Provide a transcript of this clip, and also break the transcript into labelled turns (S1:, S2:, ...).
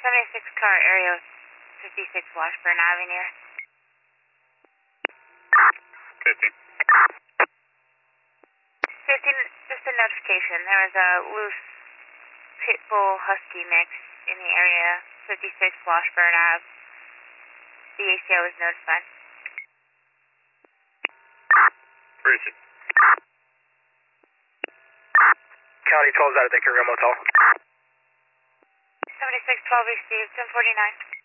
S1: 76 car area 56 Washburn Avenue.
S2: 15.
S1: 15, just a notification. There was a loose pit bull husky mix in the area 56 Washburn Ave. The ACO was notified.
S2: Richard.
S3: County 12's out of Dicker Motel.
S1: 7612 received, 1049.